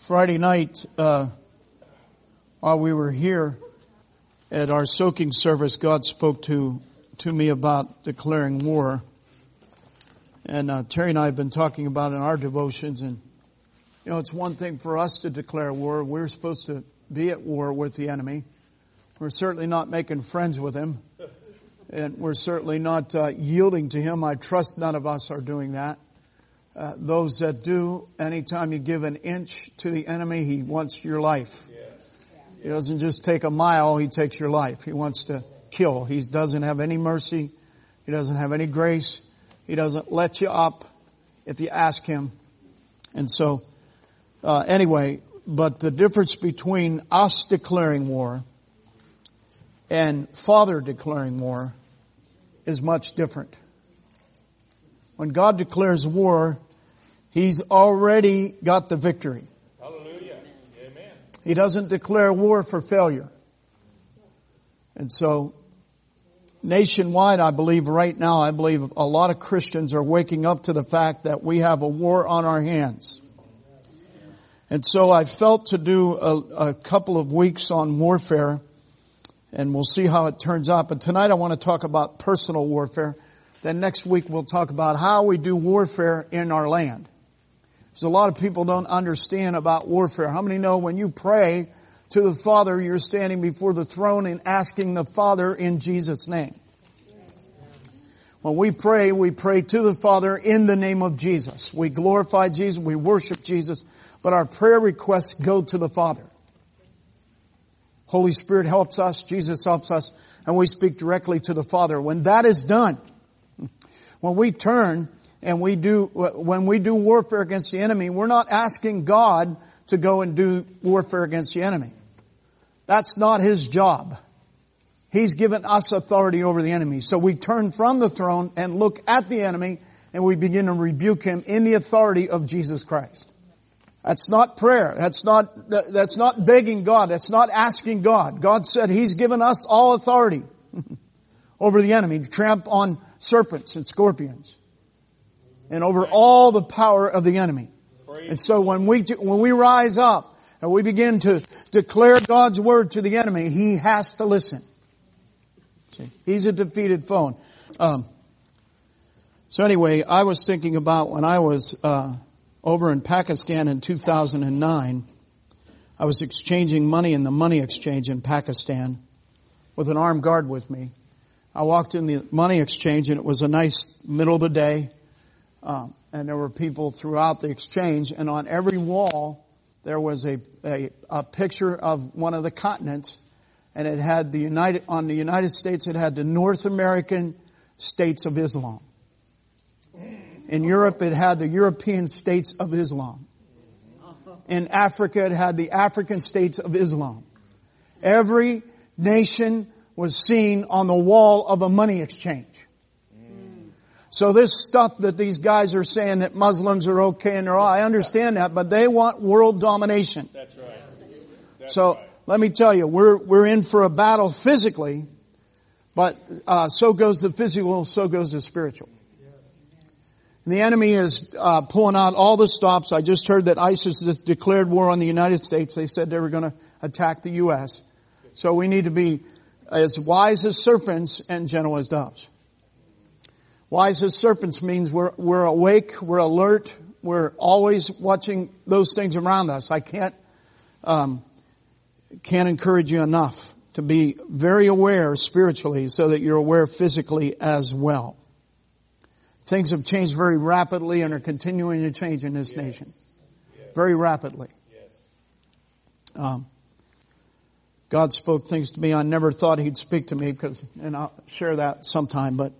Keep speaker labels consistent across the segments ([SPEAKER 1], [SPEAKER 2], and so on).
[SPEAKER 1] Friday night, while we were here at our soaking service, God spoke to me about declaring war. And Terry and I have been talking about it in our devotions. And, you know, it's one thing for us to declare war. We're supposed to be at war with the enemy. We're certainly not making friends with him. And we're certainly not yielding to him. I trust none of us are doing that. Those that do, anytime you give an inch to the enemy, he wants your life. Yes. He doesn't just take a mile, he takes your life. He wants to kill. He doesn't have any mercy. He doesn't have any grace. He doesn't let you up if you ask him. And so, anyway, but the difference between us declaring war and Father declaring war is much different. When God declares war, He's already got the victory.
[SPEAKER 2] Hallelujah. Amen.
[SPEAKER 1] He doesn't declare war for failure. And so, nationwide, I believe right now, a lot of Christians are waking up to the fact that we have a war on our hands. And so I felt to do a couple of weeks on warfare, and we'll see how it turns out. But tonight I want to talk about personal warfare. Then next week we'll talk about how we do warfare in our land. Because a lot of people don't understand about warfare. How many know when you pray to the Father, you're standing before the throne and asking the Father in Jesus' name? When we pray to the Father in the name of Jesus. We glorify Jesus, we worship Jesus, but our prayer requests go to the Father. Holy Spirit helps us, Jesus helps us, and we speak directly to the Father. When that is done, when we turn and when we do warfare against the enemy, we're not asking God to go and do warfare against the enemy. That's not His job. He's given us authority over the enemy. So we turn from the throne and look at the enemy and we begin to rebuke him in the authority of Jesus Christ. That's not prayer. That's not begging God. That's not asking God. God said He's given us all authority over the enemy to tramp on serpents and scorpions and over all the power of the enemy. And so when we rise up and we begin to declare God's word to the enemy, he has to listen. See, he's a defeated foe. So anyway, I was thinking about when I was over in Pakistan in 2009, I was exchanging money in the money exchange in Pakistan with an armed guard with me. I walked in the money exchange and it was a nice middle of the day. And there were people throughout the exchange, and on every wall there was a picture of one of the continents, and it had on the United States it had the North American states of Islam. In Europe it had the European states of Islam. In Africa it had the African states of Islam. Every nation was seen on the wall of a money exchange. So this stuff that these guys are saying that Muslims are okay and I understand that, but they want world domination.
[SPEAKER 2] That's right.
[SPEAKER 1] So let me tell you, we're in for a battle physically, but so goes the physical, so goes the spiritual. And the enemy is pulling out all the stops. I just heard that ISIS has declared war on the United States. They said they were going to attack the U.S. So we need to be as wise as serpents and gentle as doves. Wise as serpents means we're awake, we're alert, we're always watching those things around us. I can't encourage you enough to be very aware spiritually so that you're aware physically as well. Things have changed very rapidly and are continuing to change in this nation. Very rapidly. God spoke things to me I never thought He'd speak to me and I'll share that sometime, but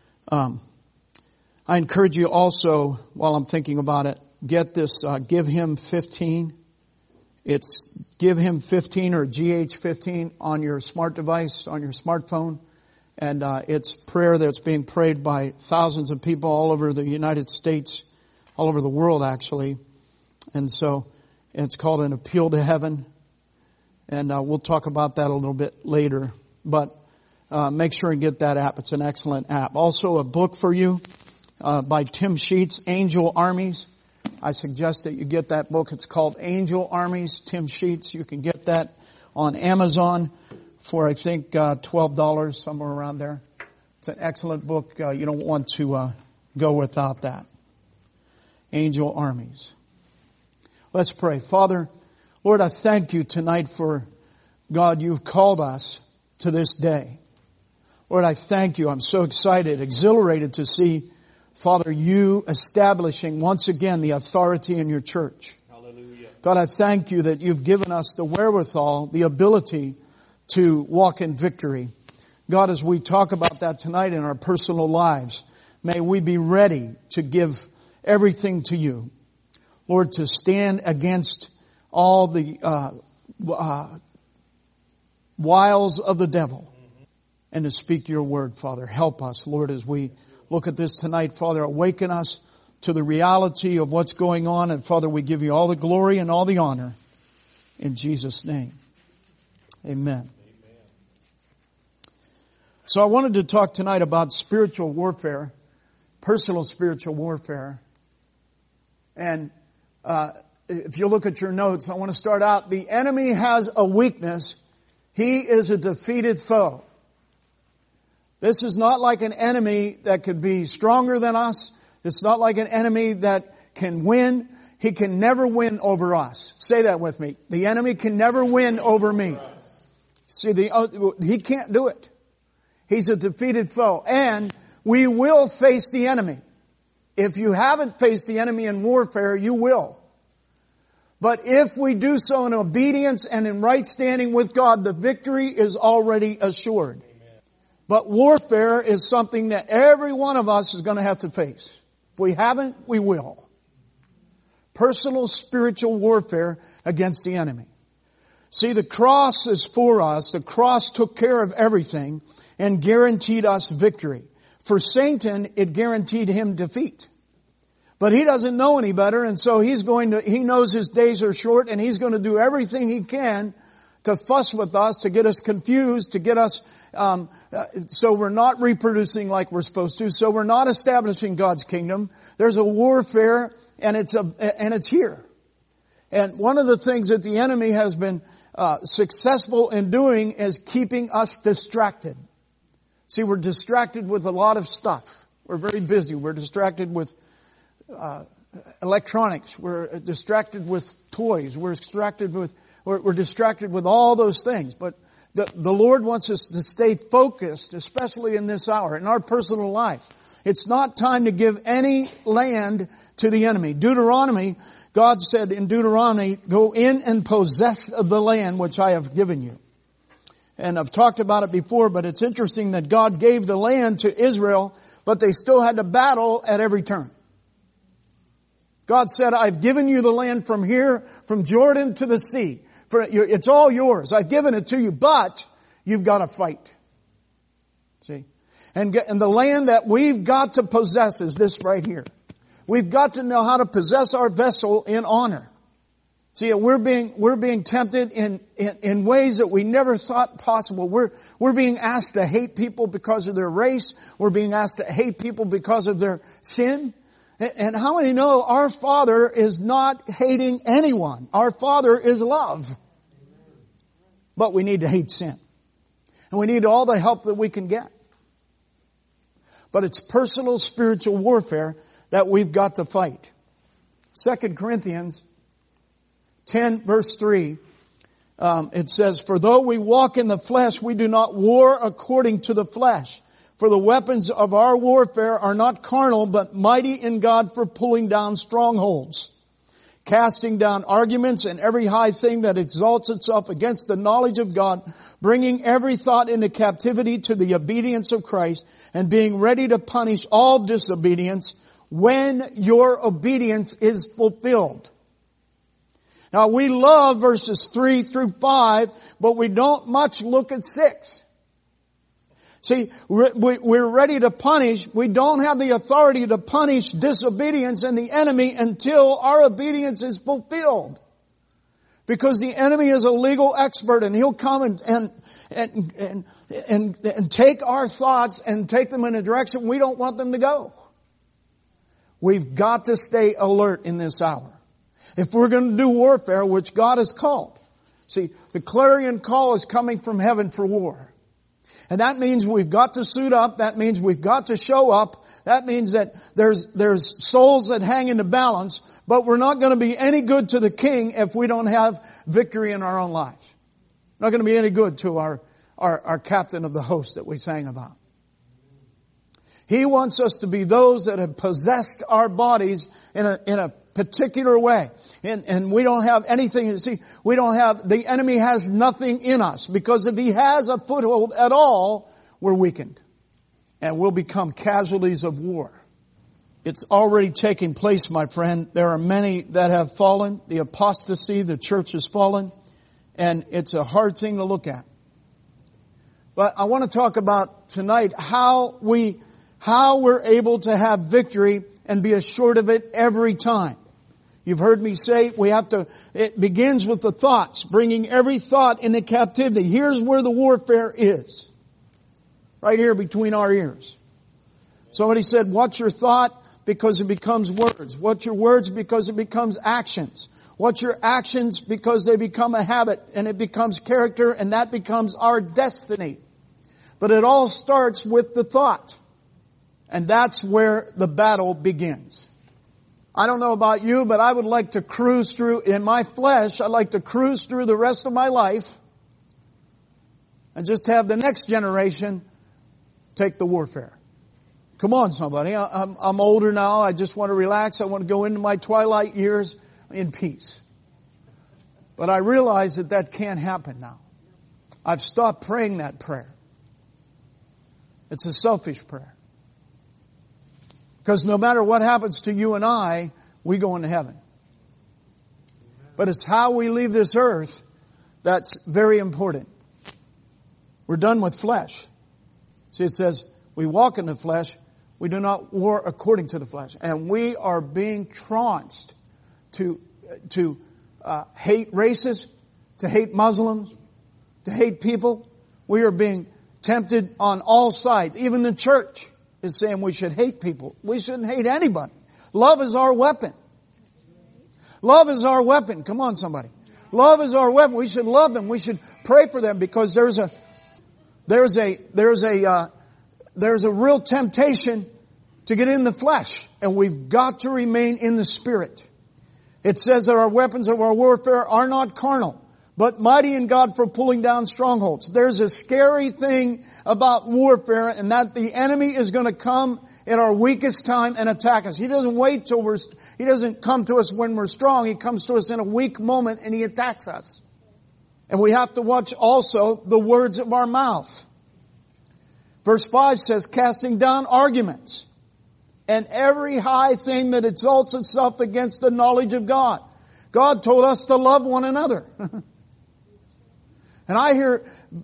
[SPEAKER 1] I encourage you also, while I'm thinking about it, get this, Give Him 15. It's Give Him 15 or GH15 on your smart device, on your smartphone. And it's prayer that's being prayed by thousands of people all over the United States, all over the world actually. And so it's called an appeal to heaven. And we'll talk about that a little bit later. But make sure and get that app. It's an excellent app. Also a book for you by Tim Sheets, Angel Armies. I suggest that you get that book. It's called Angel Armies, Tim Sheets. You can get that on Amazon for, I think, $12, somewhere around there. It's an excellent book. You don't want to go without that. Angel Armies. Let's pray. Father, Lord, I thank you tonight for, God, you've called us to this day. Lord, I thank you. I'm so excited, exhilarated to see, Father, you establishing once again the authority in your church.
[SPEAKER 2] Hallelujah.
[SPEAKER 1] God, I thank you that you've given us the wherewithal, the ability to walk in victory. God, as we talk about that tonight in our personal lives, may we be ready to give everything to you. Lord, to stand against all the wiles of the devil and to speak your word, Father. Help us, Lord, as we look at this tonight, Father. Awaken us to the reality of what's going on. And Father, we give you all the glory and all the honor in Jesus' name. Amen. So I wanted to talk tonight about spiritual warfare, personal spiritual warfare. And if you look at your notes, I want to start out. The enemy has a weakness. He is a defeated foe. This is not like an enemy that could be stronger than us. It's not like an enemy that can win. He can never win over us. Say that with me. The enemy can never win over me. See, he can't do it. He's a defeated foe. And we will face the enemy. If you haven't faced the enemy in warfare, you will. But if we do so in obedience and in right standing with God, the victory is already assured. But warfare is something that every one of us is going to have to face. If we haven't, we will. Personal spiritual warfare against the enemy. See, the cross is for us. The cross took care of everything and guaranteed us victory. For Satan, it guaranteed him defeat. But he doesn't know any better, and so he knows his days are short, and he's going to do everything he can to fuss with us, to get us confused, to get us, so we're not reproducing like we're supposed to, so we're not establishing God's kingdom. There's a warfare, and it's here. And one of the things that the enemy has been successful in doing is keeping us distracted. See, we're distracted with a lot of stuff. We're very busy. We're distracted with electronics. We're distracted with toys. We're distracted with all those things. But the Lord wants us to stay focused, especially in this hour, in our personal life. It's not time to give any land to the enemy. Deuteronomy, God said in Deuteronomy, go in and possess the land which I have given you. And I've talked about it before, but it's interesting that God gave the land to Israel, but they still had to battle at every turn. God said, I've given you the land from here, from Jordan to the sea. It's all yours. I've given it to you, but you've got to fight. See? And the land that we've got to possess is this right here. We've got to know how to possess our vessel in honor. See, we're being tempted in ways that we never thought possible. We're being asked to hate people because of their race. We're being asked to hate people because of their sin. And how many know our Father is not hating anyone? Our Father is love. But we need to hate sin. And we need all the help that we can get. But it's personal spiritual warfare that we've got to fight. 2 Corinthians 10 verse 3, it says, for though we walk in the flesh, we do not war according to the flesh. For the weapons of our warfare are not carnal, but mighty in God for pulling down strongholds, casting down arguments and every high thing that exalts itself against the knowledge of God, bringing every thought into captivity to the obedience of Christ, and being ready to punish all disobedience when your obedience is fulfilled. Now we love verses 3 through 5, but we don't much look at 6. See, we're ready to punish. We don't have the authority to punish disobedience and the enemy until our obedience is fulfilled. Because the enemy is a legal expert, and he'll come and take our thoughts and take them in a direction we don't want them to go. We've got to stay alert in this hour. If we're going to do warfare, which God has called. See, the clarion call is coming from heaven for war. And that means we've got to suit up. That means we've got to show up. That means that there's souls that hang in the balance. But we're not going to be any good to the King if we don't have victory in our own lives. Not going to be any good to our captain of the host that we sang about. He wants us to be those that have possessed our bodies in a particular way. And we don't have anything, the enemy has nothing in us. Because if he has a foothold at all, we're weakened. And we'll become casualties of war. It's already taking place, my friend. There are many that have fallen. The apostasy, the church has fallen. And it's a hard thing to look at. But I want to talk about tonight how we're able to have victory and be assured of it every time. You've heard me say it begins with the thoughts, bringing every thought into captivity. Here's where the warfare is. Right here between our ears. Somebody said, watch your thought because it becomes words. Watch your words because it becomes actions. Watch your actions because they become a habit and it becomes character and that becomes our destiny. But it all starts with the thought. And that's where the battle begins. I don't know about you, but I would like to cruise through, in my flesh, I'd like to cruise through the rest of my life and just have the next generation take the warfare. Come on, somebody. I'm older now. I just want to relax. I want to go into my twilight years in peace. But I realize that can't happen now. I've stopped praying that prayer. It's a selfish prayer. Because no matter what happens to you and I, we go into heaven. But it's how we leave this earth that's very important. We're done with flesh. See, it says, we walk in the flesh, we do not war according to the flesh. And we are being tranced to hate races, to hate Muslims, to hate people. We are being tempted on all sides. Even the church is saying we should hate people. We shouldn't hate anybody. Love is our weapon. Love is our weapon. Come on, somebody. Love is our weapon. We should love them. We should pray for them because there's a real temptation to get in the flesh, and we've got to remain in the Spirit. It says that our weapons of our warfare are not carnal, but mighty in God for pulling down strongholds. There's a scary thing about warfare, and that the enemy is going to come at our weakest time and attack us. He doesn't wait he doesn't come to us when we're strong. He comes to us in a weak moment and he attacks us. And we have to watch also the words of our mouth. Verse 5 says, casting down arguments and every high thing that exalts itself against the knowledge of God. God told us to love one another. And I hear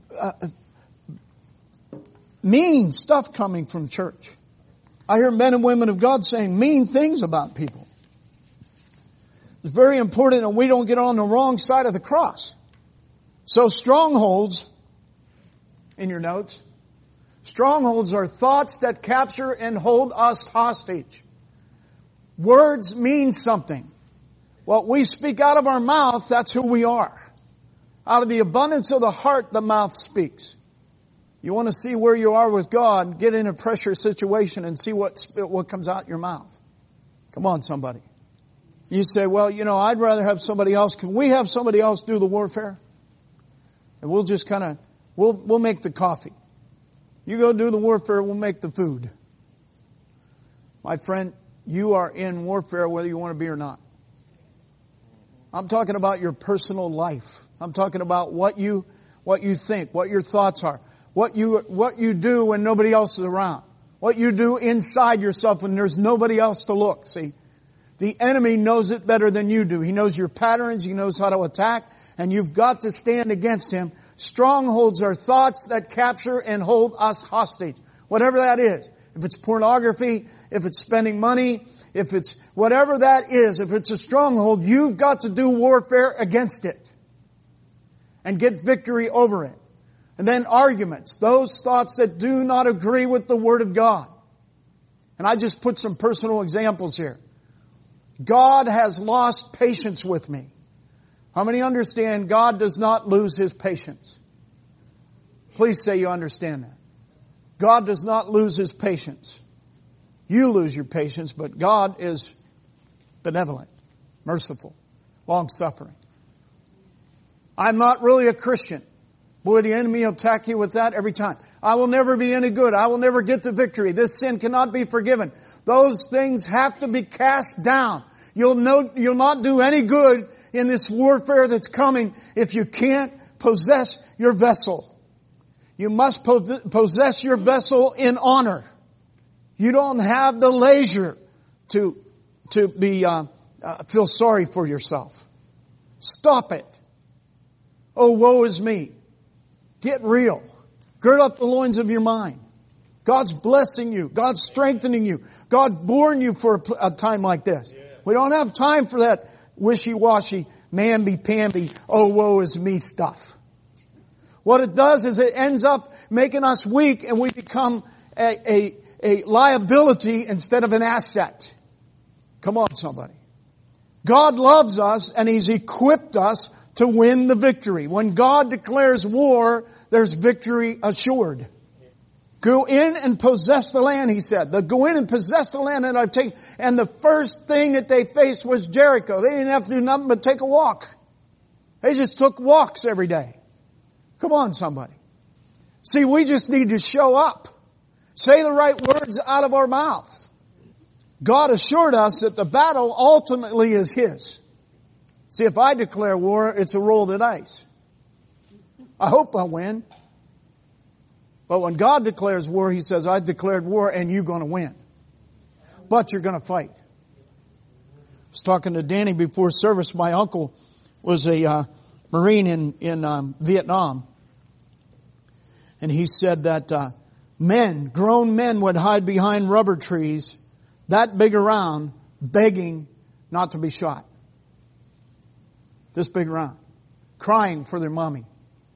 [SPEAKER 1] mean stuff coming from church. I hear men and women of God saying mean things about people. It's very important that we don't get on the wrong side of the cross. So strongholds, in your notes, strongholds are thoughts that capture and hold us hostage. Words mean something. What we speak out of our mouth, that's who we are. Out of the abundance of the heart, the mouth speaks. You want to see where you are with God, get in a pressure situation and see what comes out your mouth. Come on, somebody. You say, well, I'd rather have somebody else. Can we have somebody else do the warfare? And we'll just we'll make the coffee. You go do the warfare, we'll make the food. My friend, you are in warfare whether you want to be or not. I'm talking about your personal life. I'm talking about what you think, what your thoughts are, what you do when nobody else is around, what you do inside yourself when there's nobody else to look. See, the enemy knows it better than you do. He knows your patterns. He knows how to attack, and you've got to stand against him. Strongholds are thoughts that capture and hold us hostage. Whatever that is. If it's pornography, if it's spending money, if it's whatever that is, if it's a stronghold, you've got to do warfare against it. And get victory over it. And then arguments. Those thoughts that do not agree with the Word of God. And I just put some personal examples here. God has lost patience with me. How many understand God does not lose His patience? Please say you understand that. God does not lose His patience. You lose your patience, but God is benevolent, merciful, long-suffering. I'm not really a Christian. Boy, the enemy will attack you with that every time. I will never be any good. I will never get to victory. This sin cannot be forgiven. Those things have to be cast down. You'll not do any good in this warfare that's coming if you can't possess your vessel. You must possess your vessel in honor. You don't have the leisure to feel sorry for yourself. Stop it. Oh, woe is me. Get real. Gird up the loins of your mind. God's blessing you. God's strengthening you. God born you for a time like this. We don't have time for that wishy-washy, mamby-pamby, oh, woe is me stuff. What it does is it ends up making us weak and we become a liability instead of an asset. Come on, somebody. God loves us and He's equipped us to win the victory. When God declares war, there's victory assured. Go in and possess the land, He said. Go in and possess the land that I've taken. And the first thing that they faced was Jericho. They didn't have to do nothing but take a walk. They just took walks every day. Come on, somebody. See, we just need to show up. Say the right words out of our mouths. God assured us that the battle ultimately is His. See, if I declare war, it's a roll of the dice. I hope I win. But when God declares war, He says, I declared war and you're going to win. But you're going to fight. I was talking to Danny before service. My uncle was a Marine in Vietnam. And he said that grown men would hide behind rubber trees that big around, begging not to be shot. This big around. Crying for their mommy.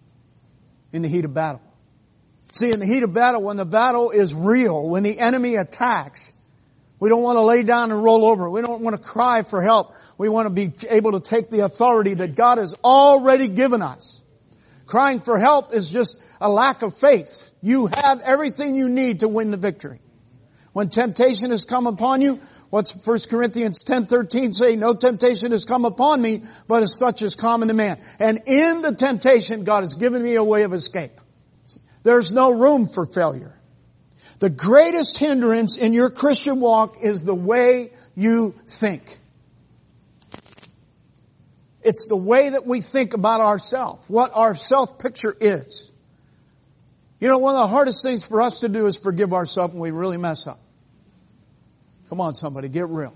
[SPEAKER 1] In the heat of battle. See, in the heat of battle, when the battle is real, when the enemy attacks, we don't want to lay down and roll over. We don't want to cry for help. We want to be able to take the authority that God has already given us. Crying for help is just a lack of faith. You have everything you need to win the victory. When temptation has come upon you, what's 1 Corinthians 10:13 say? No temptation has come upon me, but as such is common to man. And in the temptation, God has given me a way of escape. There's no room for failure. The greatest hindrance in your Christian walk is the way you think. It's the way that we think about ourselves, what our self-picture is. You know, one of the hardest things for us to do is forgive ourselves when we really mess up. Come on, somebody, get real.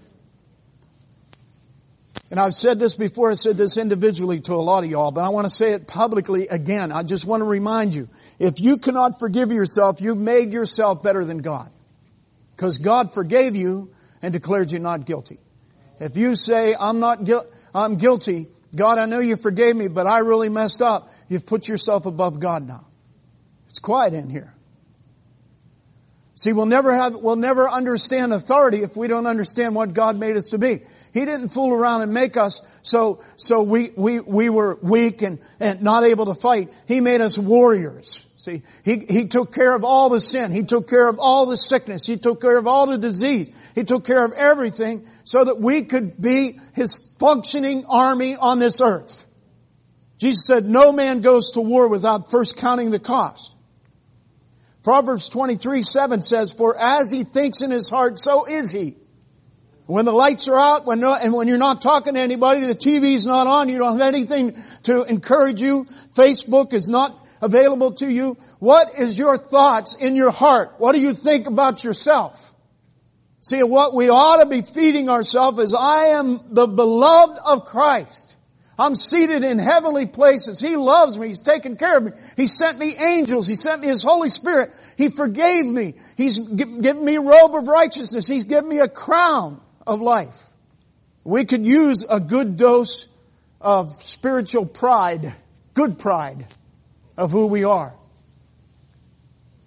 [SPEAKER 1] And I've said this before, I said this individually to a lot of y'all, but I want to say it publicly again. I just want to remind you, if you cannot forgive yourself, you've made yourself better than God. Because God forgave you and declared you not guilty. If you say, I'm guilty, God, I know you forgave me, but I really messed up, you've put yourself above God now. It's quiet in here. See, we'll never understand authority if we don't understand what God made us to be. He didn't fool around and make us so we were weak and not able to fight. He made us warriors. See, He took care of all the sin. He took care of all the sickness. He took care of all the disease. He took care of everything so that we could be His functioning army on this earth. Jesus said, no man goes to war without first counting the cost. Proverbs 23:7 says, for as he thinks in his heart, so is he. When the lights are out, when you're not talking to anybody, the TV's not on, you don't have anything to encourage you, Facebook is not available to you, what is your thoughts in your heart? What do you think about yourself? See, what we ought to be feeding ourselves is, I am the beloved of Christ. I'm seated in heavenly places. He loves me. He's taken care of me. He sent me angels. He sent me His Holy Spirit. He forgave me. He's given me a robe of righteousness. He's given me a crown of life. We could use a good dose of spiritual pride, good pride of who we are.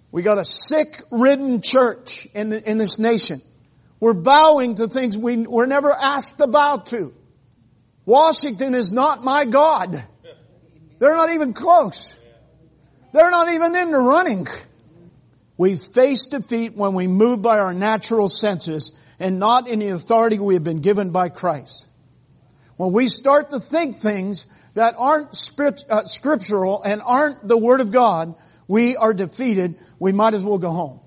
[SPEAKER 1] We got a sick-ridden church in this nation. We're bowing to things we were never asked to bow to. Washington is not my God. They're not even close. They're not even in the running. We face defeat when we move by our natural senses and not in the authority we have been given by Christ. When we start to think things that aren't scriptural and aren't the Word of God, we are defeated. We might as well go home.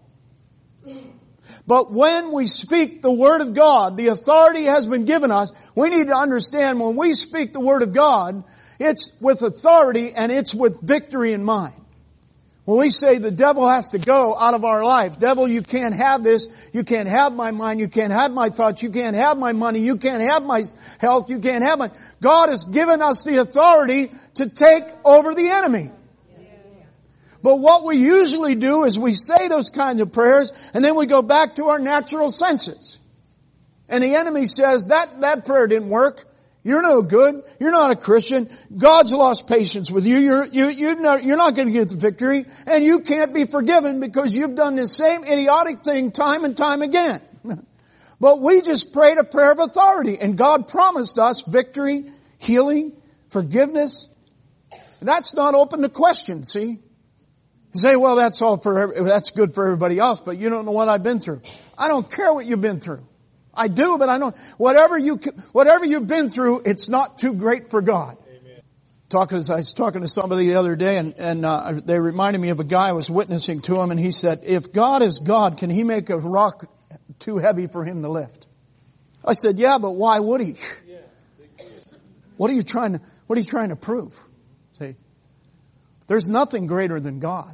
[SPEAKER 1] But when we speak the Word of God, the authority has been given us. We need to understand when we speak the Word of God, it's with authority and it's with victory in mind. When we say the devil has to go out of our life, devil, you can't have this, you can't have my mind, you can't have my thoughts, you can't have my money, you can't have my health, you can't have my... God has given us the authority to take over the enemy. But what we usually do is we say those kinds of prayers and then we go back to our natural senses. And the enemy says, that prayer didn't work. You're no good. You're not a Christian. God's lost patience with you. You're not going to get the victory. And you can't be forgiven because you've done the same idiotic thing time and time again. But we just prayed a prayer of authority. And God promised us victory, healing, forgiveness. That's not open to question, see? You say, well, that's good for everybody else, but you don't know what I've been through. I don't care what you've been through. I do, but I know whatever you've been through, it's not too great for God. Amen. I was talking to somebody the other day, and they reminded me of a guy I was witnessing to him, and he said, "If God is God, can He make a rock too heavy for Him to lift?" I said, "Yeah, but why would He?" What are you trying to prove? See, there's nothing greater than God.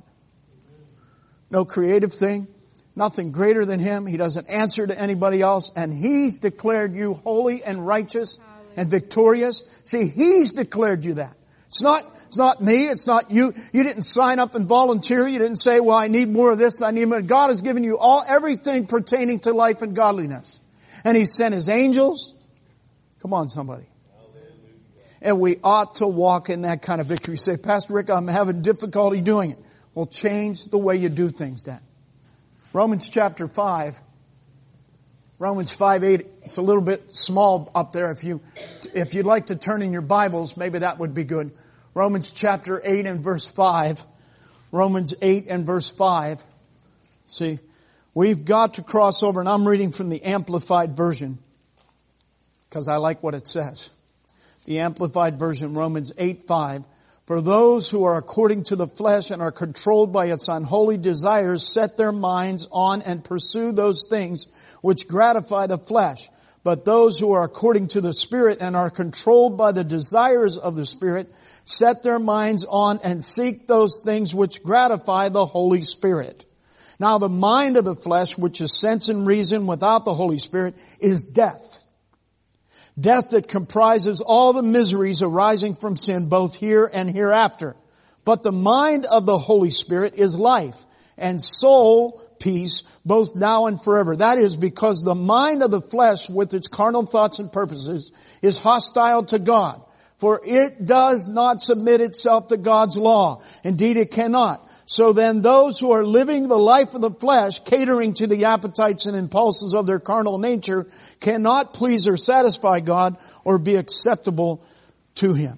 [SPEAKER 1] No creative thing. Nothing greater than Him. He doesn't answer to anybody else. And He's declared you holy and righteous and victorious. See, He's declared you that. It's not me. It's not you. You didn't sign up and volunteer. You didn't say, well, I need more of this. I need more. God has given you everything pertaining to life and godliness. And He sent His angels. Come on, somebody. And we ought to walk in that kind of victory. You say, Pastor Rick, I'm having difficulty doing it. Well, change the way you do things then. Romans chapter 5. Romans 5:8. It's a little bit small up there. If you'd like to turn in your Bibles, maybe that would be good. Romans chapter 8 and verse 5. Romans 8 and verse 5. See, we've got to cross over, and I'm reading from the Amplified Version because I like what it says. The Amplified Version, Romans 8:5. For those who are according to the flesh and are controlled by its unholy desires set their minds on and pursue those things which gratify the flesh. But those who are according to the Spirit and are controlled by the desires of the Spirit set their minds on and seek those things which gratify the Holy Spirit. Now the mind of the flesh, which is sense and reason without the Holy Spirit, is death. Death that comprises all the miseries arising from sin, both here and hereafter. But the mind of the Holy Spirit is life and soul peace, both now and forever. That is because the mind of the flesh with its carnal thoughts and purposes is hostile to God. For it does not submit itself to God's law. Indeed, it cannot. So then those who are living the life of the flesh, catering to the appetites and impulses of their carnal nature, cannot please or satisfy God or be acceptable to Him.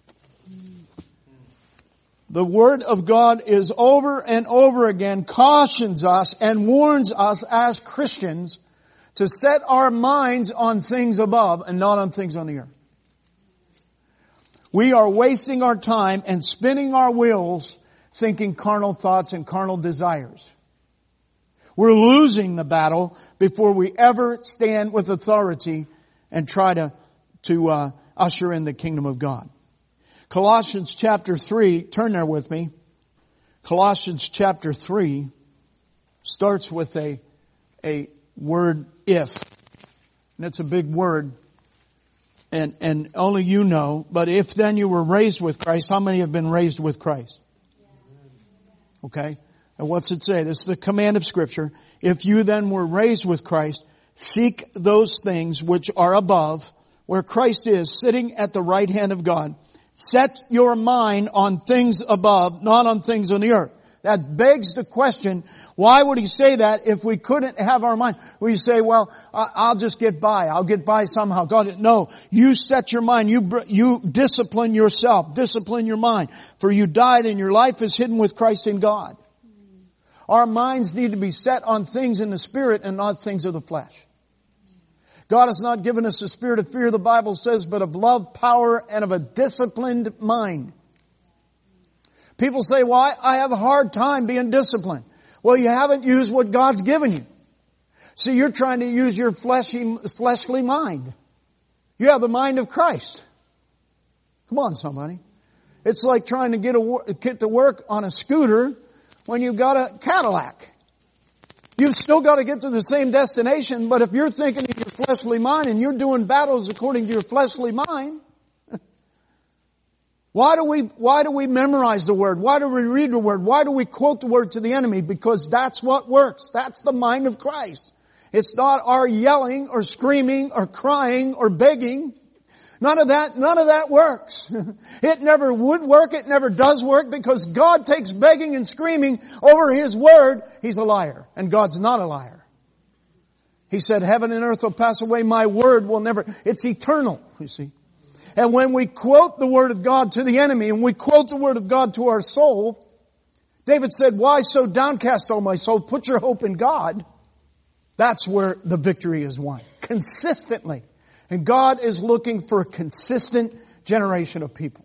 [SPEAKER 1] The Word of God is over and over again cautions us and warns us as Christians to set our minds on things above and not on things on the earth. We are wasting our time and spinning our wheels thinking carnal thoughts and carnal desires. We're losing the battle before we ever stand with authority and try to usher in the kingdom of God. Colossians chapter 3, turn there with me. Colossians chapter 3 starts with a word if. And it's a big word. And only you know. But if then you were raised with Christ, how many have been raised with Christ? Okay? And what's it say? This is the command of Scripture. If you then were raised with Christ, seek those things which are above, where Christ is, sitting at the right hand of God. Set your mind on things above, not on things on the earth. That begs the question, why would He say that if we couldn't have our mind? We say, well, I'll just get by. I'll get by somehow. God, no. You set your mind. You discipline yourself. Discipline your mind. For you died and your life is hidden with Christ in God. Our minds need to be set on things in the Spirit and not things of the flesh. God has not given us a spirit of fear, the Bible says, but of love, power, and of a disciplined mind. People say, well, I have a hard time being disciplined. Well, you haven't used what God's given you. See, you're trying to use your fleshly mind. You have the mind of Christ. Come on, somebody. It's like trying to get to work on a scooter when you've got a Cadillac. You've still got to get to the same destination, but if you're thinking in your fleshly mind and you're doing battles according to your fleshly mind, why do we memorize the Word? Why do we read the Word? Why do we quote the Word to the enemy? Because that's what works. That's the mind of Christ. It's not our yelling or screaming or crying or begging. None of that works. It never would work. It never does work because God takes begging and screaming over His Word. He's a liar. And God's not a liar. He said, heaven and earth will pass away. My Word will never. It's eternal, you see. And when we quote the Word of God to the enemy and we quote the Word of God to our soul, David said, why so downcast, O my soul? Put your hope in God. That's where the victory is won. Consistently. And God is looking for a consistent generation of people.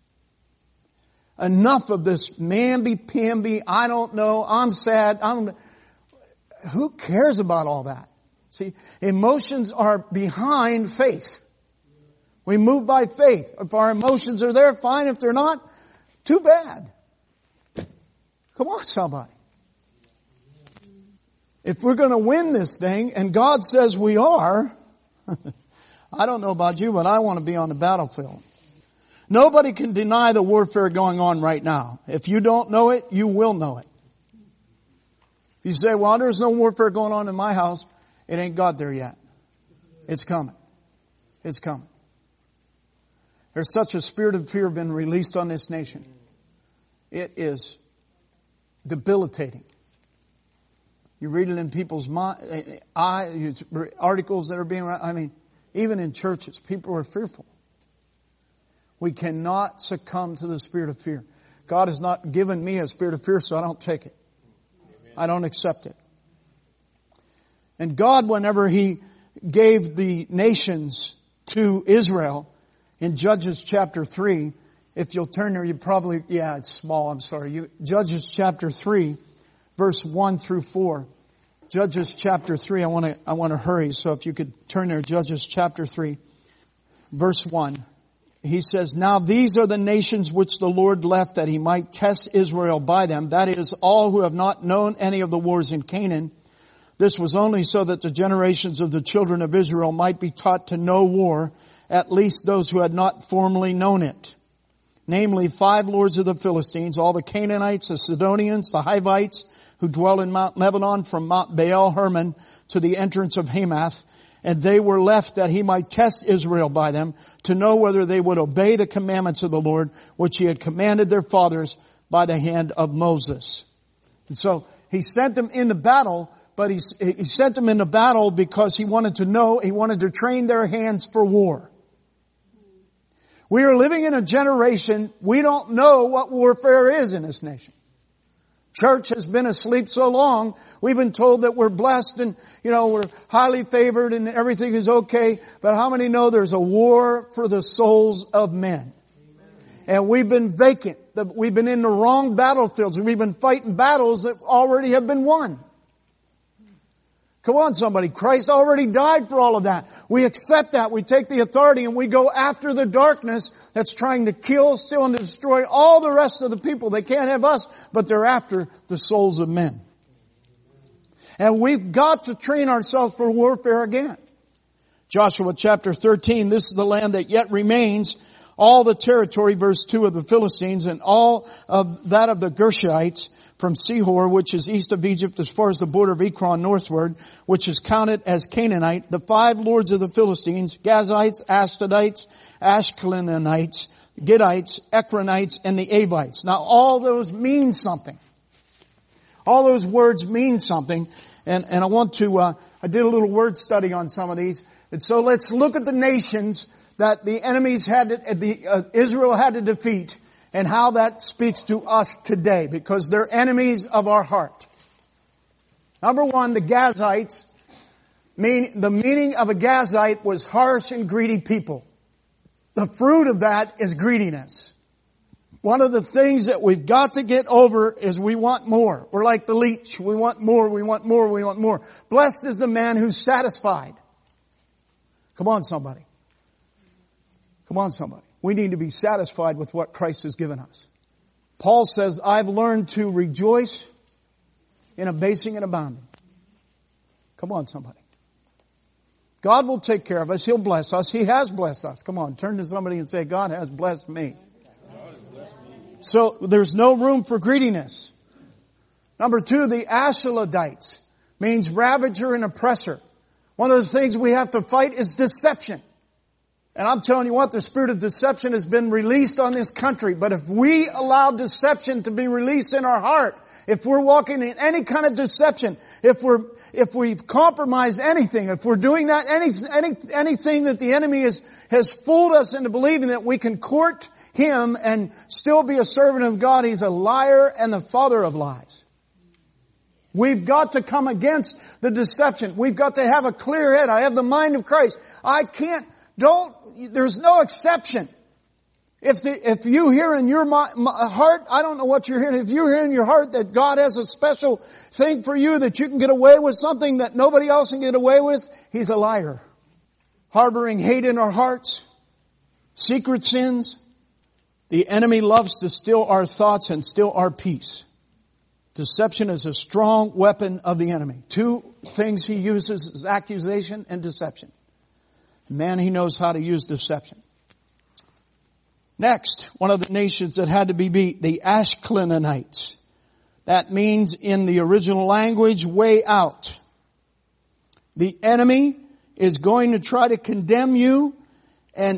[SPEAKER 1] Enough of this mamby-pamby, I don't know, I'm sad. Who cares about all that? See, emotions are behind faith. We move by faith. If our emotions are there, fine. If they're not, too bad. Come on, somebody. If we're going to win this thing, and God says we are, I don't know about you, but I want to be on the battlefield. Nobody can deny the warfare going on right now. If you don't know it, you will know it. If you say, well, there's no warfare going on in my house, it ain't got there yet. It's coming. It's coming. There's such a spirit of fear been released on this nation. It is debilitating. You read it in people's articles that are being, even in churches, people are fearful. We cannot succumb to the spirit of fear. God has not given me a spirit of fear, so I don't take it. I don't accept it. And God, whenever He gave the nations to Israel, in Judges chapter 3, if you'll turn there, it's small, I'm sorry. Judges chapter 3, verse 1 through 4. Judges chapter 3, I want to hurry, so if you could turn there, Judges chapter 3, verse 1. He says, now these are the nations which the Lord left that He might test Israel by them. That is, all who have not known any of the wars in Canaan. This was only so that the generations of the children of Israel might be taught to know war, at least those who had not formerly known it. Namely, 5 lords of the Philistines, all the Canaanites, the Sidonians, the Hivites, who dwell in Mount Lebanon from Mount Baal Hermon to the entrance of Hamath. And they were left that He might test Israel by them, to know whether they would obey the commandments of the Lord, which He had commanded their fathers by the hand of Moses. And so He sent them into battle, but He sent them into battle because He wanted to train their hands for war. We are living in a generation, we don't know what warfare is in this nation. Church has been asleep so long, we've been told that we're blessed and, we're highly favored and everything is okay. But how many know there's a war for the souls of men? And we've been vacant. We've been in the wrong battlefields. We've been fighting battles that already have been won. Come on, somebody. Christ already died for all of that. We accept that. We take the authority and we go after the darkness that's trying to kill, steal, and destroy all the rest of the people. They can't have us, but they're after the souls of men. And we've got to train ourselves for warfare again. Joshua chapter 13, this is the land that yet remains, all the territory, verse 2, of the Philistines and all of that of the Gershites, from Sihor, which is east of Egypt as far as the border of Ekron northward, which is counted as Canaanite, the 5 lords of the Philistines, Gazites, Ashdodites, Ashkelonites, Gittites, Ekronites, and the Avites. Now all those mean something. All those words mean something. And I want to, I did a little word study on some of these. And so let's look at the nations that the enemies Israel had to defeat and how that speaks to us today, because they're enemies of our heart. Number one, the Gazites. The meaning of a Gazite was harsh and greedy people. The fruit of that is greediness. One of the things that we've got to get over is we want more. We're like the leech. We want more, we want more, we want more. Blessed is the man who's satisfied. Come on, somebody. Come on, somebody. We need to be satisfied with what Christ has given us. Paul says, I've learned to rejoice in abasing and abounding. Come on, somebody. God will take care of us. He'll bless us. He has blessed us. Come on, turn to somebody and say, God has blessed me. So there's no room for greediness. Number two, the Ashladites means ravager and oppressor. One of the things we have to fight is deception. And I'm telling you what, the spirit of deception has been released on this country. But if we allow deception to be released in our heart, if we're walking in any kind of deception, if we've compromised anything, if we're doing that, anything that the enemy has fooled us into believing that we can court him and still be a servant of God, he's a liar and the father of lies. We've got to come against the deception. We've got to have a clear head. I have the mind of Christ. There's no exception. If you hear in your heart, I don't know what you're hearing, if you hear in your heart that God has a special thing for you, that you can get away with something that nobody else can get away with, he's a liar. Harboring hate in our hearts, secret sins. The enemy loves to steal our thoughts and steal our peace. Deception is a strong weapon of the enemy. Two things he uses is accusation and deception. Man, he knows how to use deception. Next, one of the nations that had to be beat, the Ashkelonites. That means in the original language, way out. The enemy is going to try to condemn you and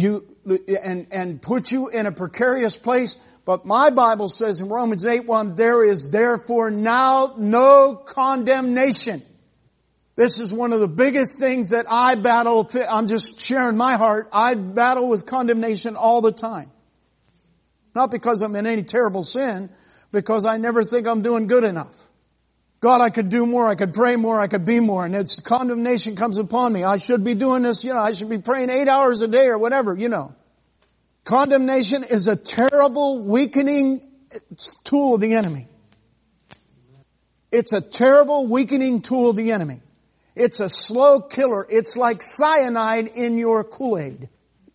[SPEAKER 1] put you in a precarious place. But my Bible says in Romans 8:1, there is therefore now no condemnation. This is one of the biggest things that I battle. I'm just sharing my heart. I battle with condemnation all the time. Not because I'm in any terrible sin, because I never think I'm doing good enough. God, I could do more, I could pray more, I could be more, and it's condemnation comes upon me. I should be doing this, I should be praying 8 hours a day or whatever, Condemnation is a terrible, weakening tool of the enemy. It's a terrible, weakening tool of the enemy. It's a slow killer. It's like cyanide in your Kool-Aid.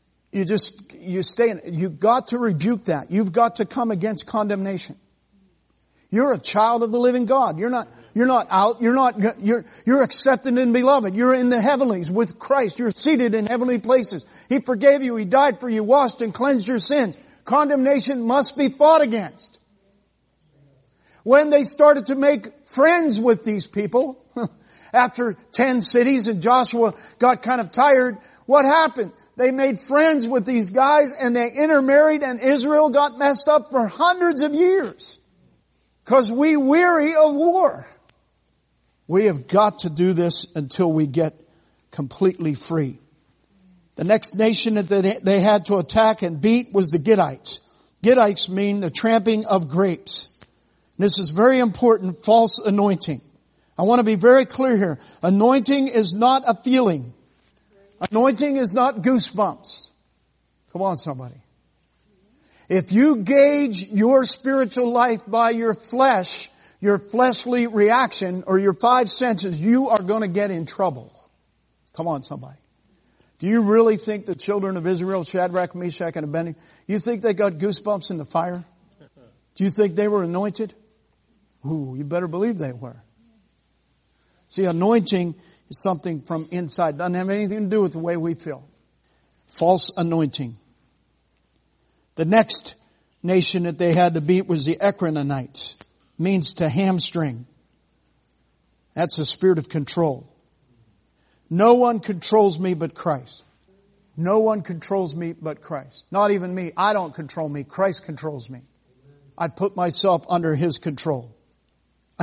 [SPEAKER 1] You've got to rebuke that. You've got to come against condemnation. You're a child of the living God. You're not out. You're accepted and beloved. You're in the heavenlies with Christ. You're seated in heavenly places. He forgave you. He died for you, washed and cleansed your sins. Condemnation must be fought against. When they started to make friends with these people, after 10 cities and Joshua got kind of tired, what happened? They made friends with these guys and they intermarried, and Israel got messed up for hundreds of years. Because we weary of war. We have got to do this until we get completely free. The next nation that they had to attack and beat was the Gittites. Gittites mean the tramping of grapes. And this is very important, false anointing. I want to be very clear here. Anointing is not a feeling. Anointing is not goosebumps. Come on, somebody. If you gauge your spiritual life by your flesh, your fleshly reaction, or your 5 senses, you are going to get in trouble. Come on, somebody. Do you really think the children of Israel, Shadrach, Meshach, and Abednego, you think they got goosebumps in the fire? Do you think they were anointed? Ooh, you better believe they were. See, anointing is something from inside. Doesn't have anything to do with the way we feel. False anointing. The next nation that they had to beat was the Ekronites. Means to hamstring. That's a spirit of control. No one controls me but Christ. No one controls me but Christ. Not even me. I don't control me. Christ controls me. I put myself under His control.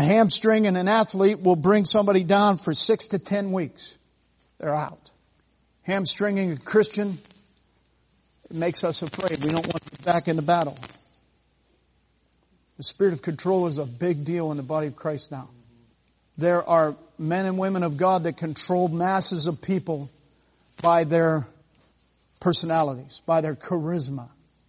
[SPEAKER 1] A hamstring in an athlete will bring somebody down for 6 to 10 weeks. They're out. Hamstringing a Christian, it makes us afraid. We don't want to get back into battle. The spirit of control is a big deal in the body of Christ now. There are men and women of God that control masses of people by their personalities, by their charisma.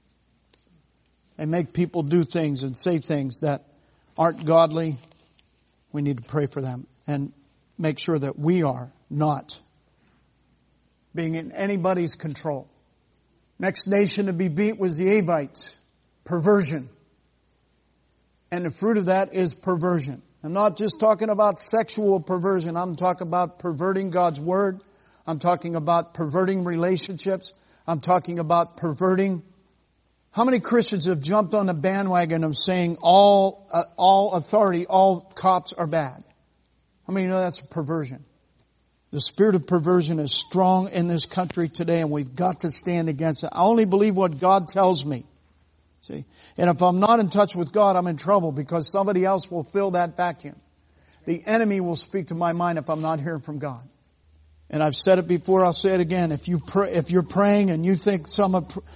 [SPEAKER 1] They make people do things and say things that aren't godly. We need to pray for them and make sure that we are not being in anybody's control. Next nation to be beat was the Avites. Perversion. And the fruit of that is perversion. I'm not just talking about sexual perversion. I'm talking about perverting God's Word. I'm talking about perverting relationships. I'm talking about perverting. How many Christians have jumped on the bandwagon of saying all authority, all cops are bad? How many know that's a perversion? The spirit of perversion is strong in this country today, and we've got to stand against it. I only believe what God tells me. See? And if I'm not in touch with God, I'm in trouble because somebody else will fill that vacuum. The enemy will speak to my mind if I'm not hearing from God. And I've said it before, I'll say it again. If you're praying and you think some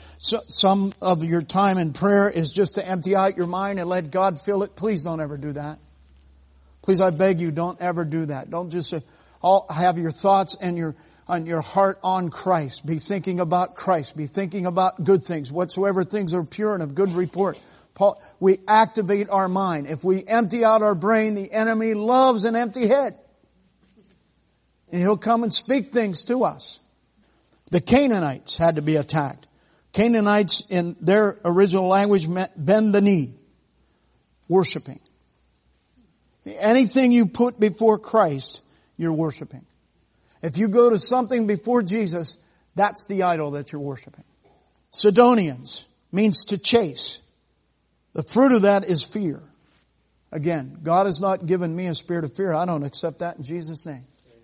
[SPEAKER 1] of your time in prayer is just to empty out your mind and let God fill it, please don't ever do that. Please, I beg you, don't ever do that. Don't just have your thoughts and your heart on Christ. Be thinking about Christ. Be thinking about good things. Whatsoever things are pure and of good report. We activate our mind. If we empty out our brain, the enemy loves an empty head. And he'll come and speak things to us. The Canaanites had to be attacked. Canaanites in their original language meant bend the knee. Worshiping. Anything you put before Christ, you're worshiping. If you go to something before Jesus, that's the idol that you're worshiping. Sidonians means to chase. The fruit of that is fear. Again, God has not given me a spirit of fear. I don't accept that in Jesus' name.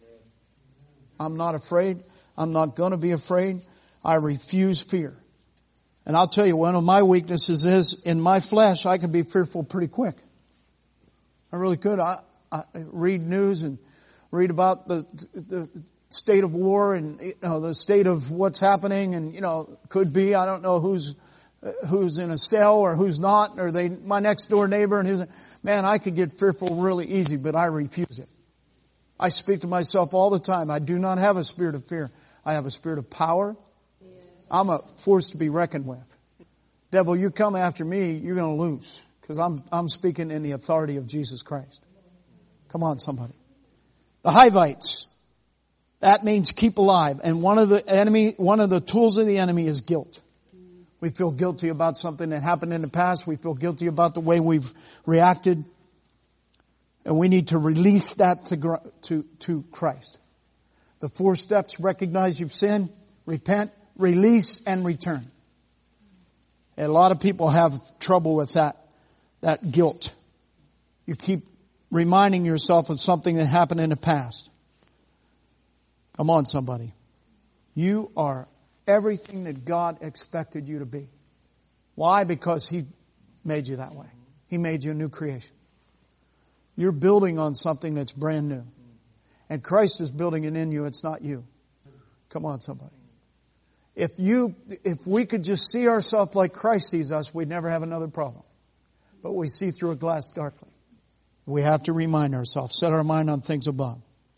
[SPEAKER 1] I'm not afraid. I'm not going to be afraid. I refuse fear. And I'll tell you, one of my weaknesses is in my flesh, I can be fearful pretty quick. I really could. I read news and read about the state of war and the state of what's happening, and could be I don't know who's in a cell or who's not, or my next door neighbor and man, I could get fearful really easy, but I refuse it. I speak to myself all the time. I do not have a spirit of fear. I have a spirit of power. I'm a force to be reckoned with. Devil, you come after me, you're going to lose, because I'm speaking in the authority of Jesus Christ. Come on, somebody. The Hivites. That means keep alive. And one of the tools of the enemy is guilt. We feel guilty about something that happened in the past. We feel guilty about the way we've reacted. And we need to release that to Christ. The 4 steps: recognize you've sinned, repent, release, and return. And a lot of people have trouble with that guilt. You keep reminding yourself of something that happened in the past. Come on, somebody. You are everything that God expected you to be. Why? Because He made you that way. He made you a new creation. You're building on something that's brand new. And Christ is building it in you. It's not you. Come on, somebody. If we could just see ourselves like Christ sees us, we'd never have another problem. But we see through a glass darkly. We have to remind ourselves, set our mind on things above.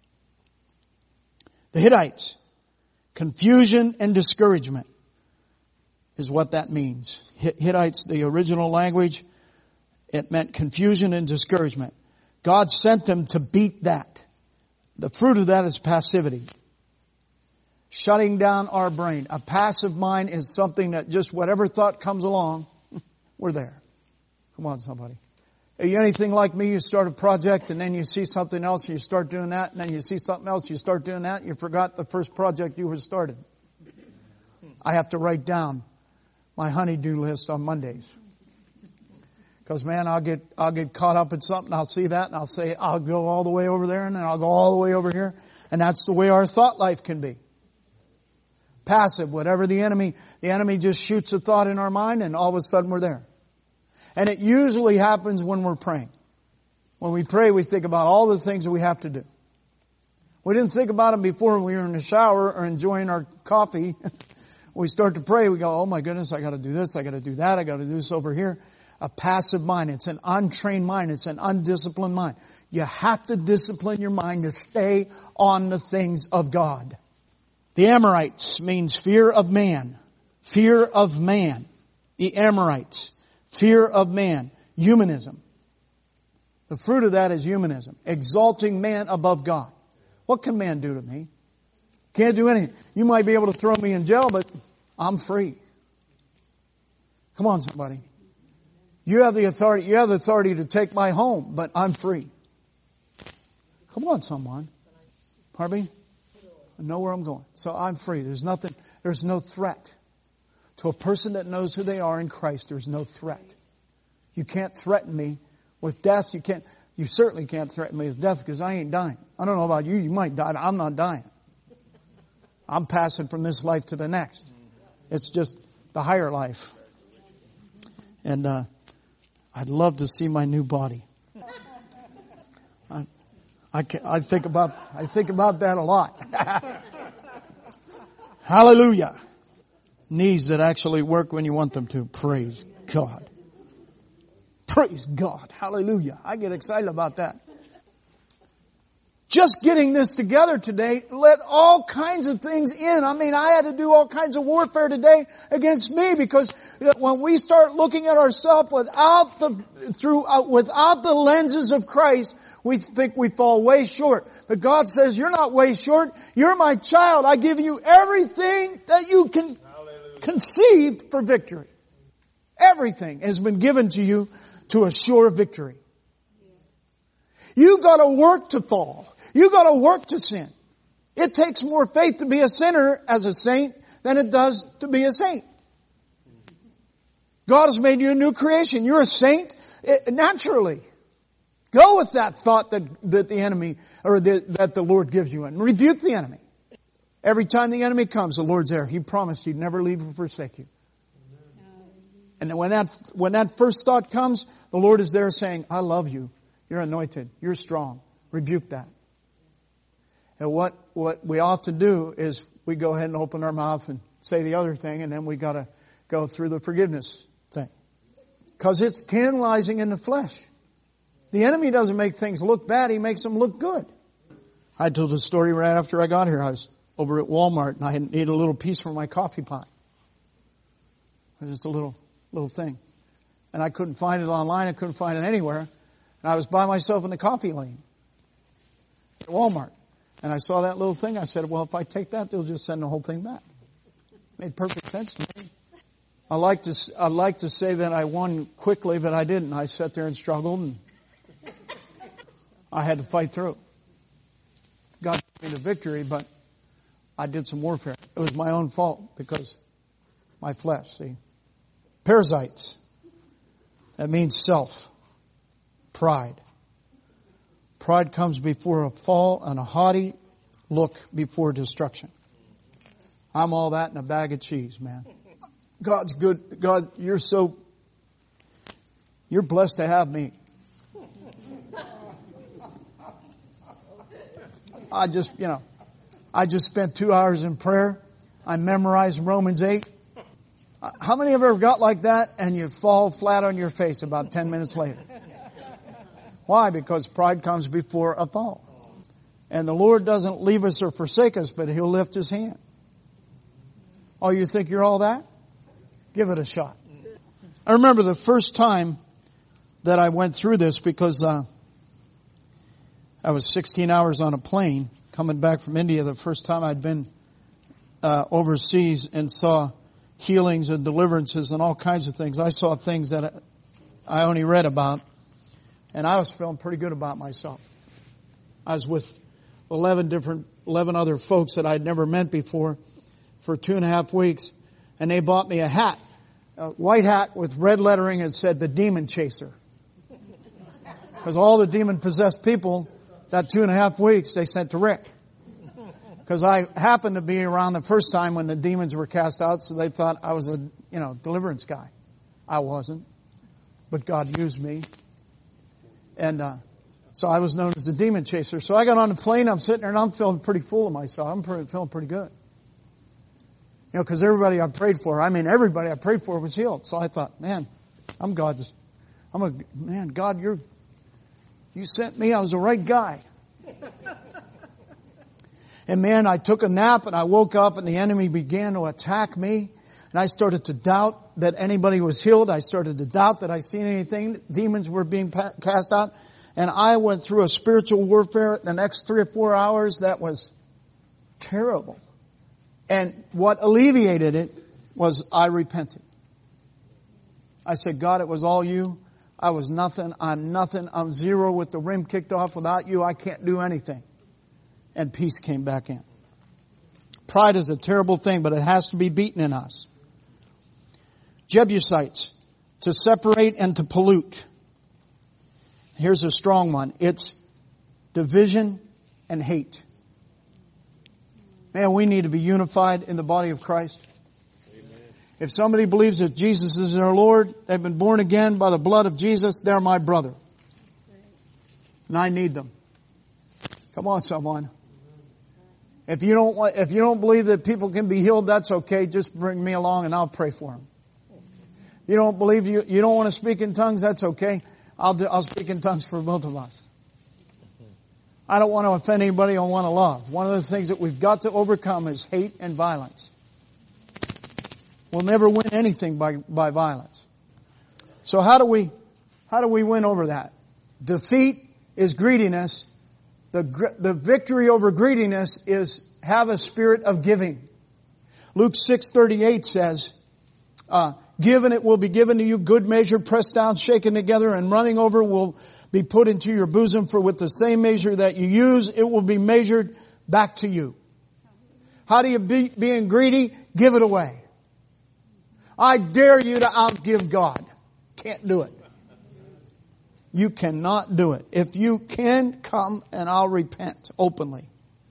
[SPEAKER 1] The Hittites, confusion and discouragement is what that means. Hittites, the original language, it meant confusion and discouragement. God sent them to beat that. The fruit of that is passivity. Shutting down our brain. A passive mind is something that just whatever thought comes along, we're there. Come on, somebody. Are you anything like me? You start a project and then you see something else and you start doing that, and then you see something else, you start doing that, and you forgot the first project you were started. I have to write down my honey-do list on Mondays. Because man, I'll get caught up in something, I'll see that, and I'll say, I'll go all the way over there, and then I'll go all the way over here. And that's the way our thought life can be. Passive, whatever the enemy just shoots a thought in our mind, and all of a sudden we're there. And it usually happens when we're praying. When we pray, we think about all the things that we have to do. We didn't think about them before when we were in the shower or enjoying our coffee. We start to pray, we go, oh my goodness, I got to do this, I got to do that, I got to do this over here. A passive mind. It's an untrained mind. It's an undisciplined mind. You have to discipline your mind to stay on the things of God. The Amorites means fear of man. Fear of man. The Amorites. Fear of man. Humanism. The fruit of that is humanism. Exalting man above God. What can man do to me? Can't do anything. You might be able to throw me in jail, but I'm free. Come on, somebody. You have the authority to take my home, but I'm free. Come on, someone. Pardon me? I know where I'm going. So I'm free. There's no threat. To a person that knows who they are in Christ, there's no threat. You can't threaten me with death. You certainly can't threaten me with death because I ain't dying. I don't know about you. You might die. I'm not dying. I'm passing from this life to the next. It's just the higher life. And, I'd love to see my new body. I think about that a lot. Hallelujah. Knees that actually work when you want them to. Praise God. Praise God. Hallelujah. I get excited about that. Just getting this together today let all kinds of things in. I mean, I had to do all kinds of warfare today against me because when we start looking at ourselves without the lenses of Christ, we think we fall way short. But God says, you're not way short. You're my child. I give you everything that you can conceive for victory. Everything has been given to you to assure victory. You got to work to fall. You got to work to sin. It takes more faith to be a sinner as a saint than it does to be a saint. God has made you a new creation. You're a saint naturally. Go with that thought that the enemy or that the Lord gives you and rebuke the enemy. Every time the enemy comes, the Lord's there. He promised He'd never leave or forsake you. And when that first thought comes, the Lord is there saying, I love you. You're anointed. You're strong. Rebuke that. And what we often do is we go ahead and open our mouth and say the other thing, and then we got to go through the forgiveness thing. Because it's tantalizing in the flesh. The enemy doesn't make things look bad. He makes them look good. I told the story right after I got here. I was over at Walmart and I needed a little piece for my coffee pot. It was just a little thing. And I couldn't find it online. I couldn't find it anywhere. And I was by myself in the coffee lane at Walmart. And I saw that little thing. I said, well, if I take that, they'll just send the whole thing back. Made perfect sense to me. I like to say that I won quickly, but I didn't. I sat there and struggled, and I had to fight through. God gave me the victory, but I did some warfare. It was my own fault because my flesh, see. Parasites. That means self. Pride. Pride comes before a fall and a haughty look before destruction. I'm all that in a bag of cheese, man. God's good. God, you're blessed to have me. I just spent 2 hours in prayer. I memorized Romans 8. How many have ever got like that and you fall flat on your face about 10 minutes later? Why? Because pride comes before a fall. And the Lord doesn't leave us or forsake us, but He'll lift His hand. Oh, you think you're all that? Give it a shot. I remember the first time that I went through this because I was 16 hours on a plane coming back from India. The first time I'd been overseas and saw healings and deliverances and all kinds of things. I saw things that I only read about. And I was feeling pretty good about myself. I was with 11 other folks that I'd never met before for 2.5 weeks. And they bought me a hat, a white hat with red lettering that said the demon chaser. Because all the demon-possessed people, that 2.5 weeks, they sent to Rick. Because I happened to be around the first time when the demons were cast out, so they thought I was a, deliverance guy. I wasn't. But God used me. And So I was known as the demon chaser. So I got on the plane, I'm sitting there and I'm feeling pretty full of myself. I'm feeling pretty good. You know, because everybody I prayed for, everybody I prayed for was healed. So I thought, man, God, you sent me, I was the right guy. And man, I took a nap and I woke up and the enemy began to attack me. And I started to doubt that anybody was healed. I started to doubt that I'd seen anything. Demons were being cast out. And I went through a spiritual warfare the next 3 or 4 hours that was terrible. And what alleviated it was I repented. I said, God, it was all you. I was nothing. I'm nothing. I'm zero with the rim kicked off. Without you, I can't do anything. And peace came back in. Pride is a terrible thing, but it has to be beaten in us. Jebusites, to separate and to pollute. Here's a strong one. It's division and hate. Man, we need to be unified in the body of Christ. Amen. If somebody believes that Jesus is their Lord, they've been born again by the blood of Jesus, they're my brother. And I need them. Come on, someone. If you don't believe that people can be healed, that's okay. Just bring me along and I'll pray for them. You don't believe you don't want to speak in tongues, that's okay. I'll speak in tongues for both of us. I don't want to offend anybody. I want to love. One of the things that we've got to overcome is hate and violence. We'll never win anything by violence. So how do we win over that? Defeat is greediness. The victory over greediness is have a spirit of giving. Luke 6:38 says, give and it will be given to you, good measure, pressed down, shaken together, and running over will be put into your bosom, for with the same measure that you use, it will be measured back to you. How do you beat being greedy? Give it away. I dare you to outgive God. Can't do it. You cannot do it. If you can, come and I'll repent openly.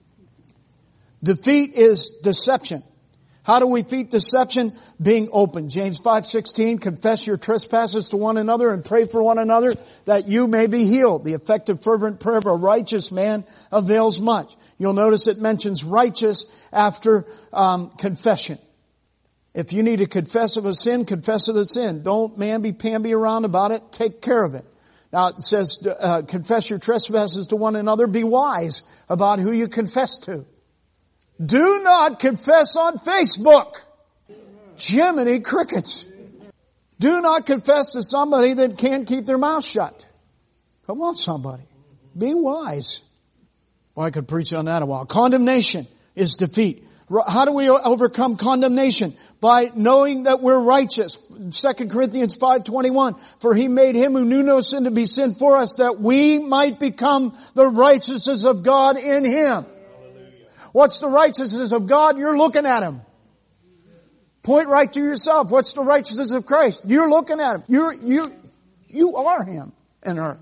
[SPEAKER 1] Defeat is deception. How do we defeat deception? Being open. James 5:16, confess your trespasses to one another and pray for one another that you may be healed. The effective fervent prayer of a righteous man avails much. You'll notice it mentions righteous after confession. If you need to confess of a sin, confess of the sin. Don't mamby-pamby around about it. Take care of it. Now it says, confess your trespasses to one another. Be wise about who you confess to. Do not confess on Facebook. Jiminy crickets. Do not confess to somebody that can't keep their mouth shut. Come on, somebody. Be wise. Well, I could preach on that a while. Condemnation is defeat. How do we overcome condemnation? By knowing that we're righteous. 2 Corinthians 5:21. For he made him who knew no sin to be sin for us, that we might become the righteousness of God in him. What's the righteousness of God? You're looking at him. Point right to yourself. What's the righteousness of Christ? You're looking at him. You are him and her.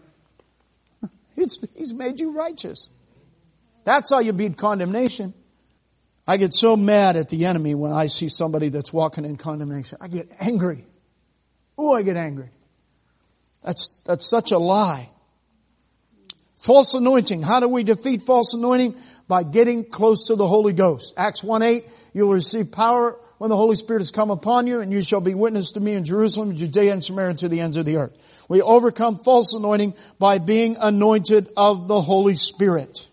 [SPEAKER 1] He's made you righteous. That's how you beat condemnation. I get so mad at the enemy when I see somebody that's walking in condemnation. I get angry. Oh, I get angry. That's such a lie. False anointing. How do we defeat false anointing? By getting close to the Holy Ghost. Acts 1:8, you'll receive power when the Holy Spirit has come upon you, and you shall be witness to me in Jerusalem, Judea, and Samaria, to the ends of the earth. We overcome false anointing by being anointed of the Holy Spirit.